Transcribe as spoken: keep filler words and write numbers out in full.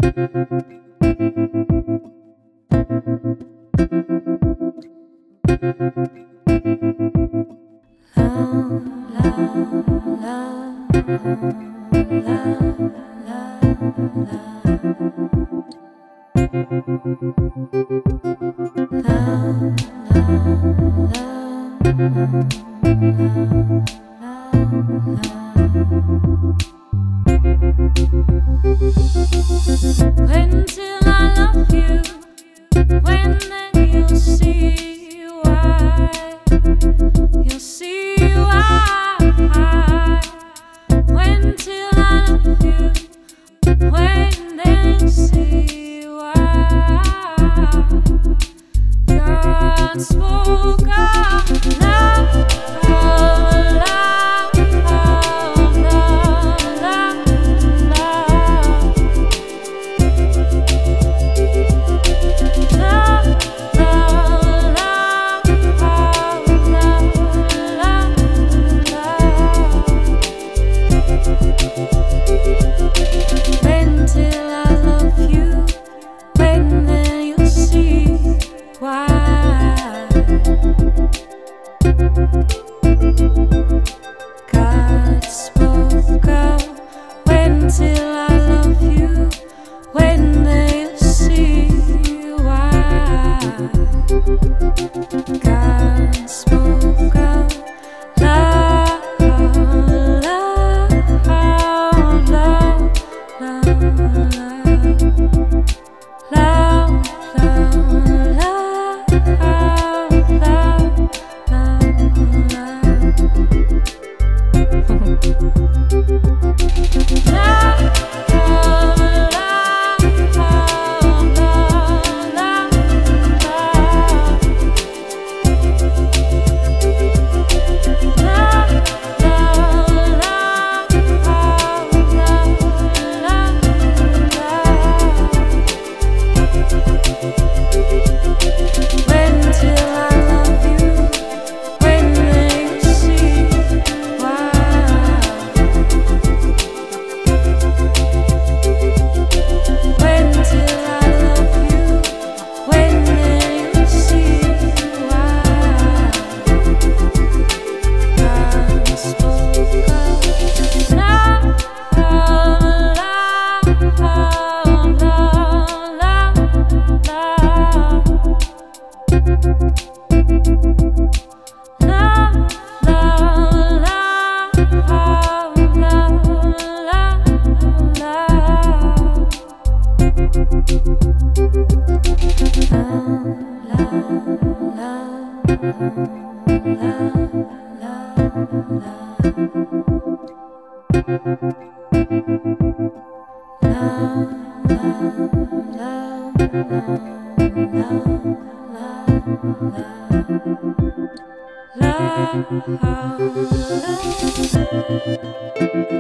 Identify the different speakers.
Speaker 1: When till I love you, when then you'll see why, you'll see why. When till I love you, when then you'll see why. God spoke of love. God spoke of when till I love you, when they'll see why. God spoke of love, love, love, love, love, love, love, love. Love, love, love.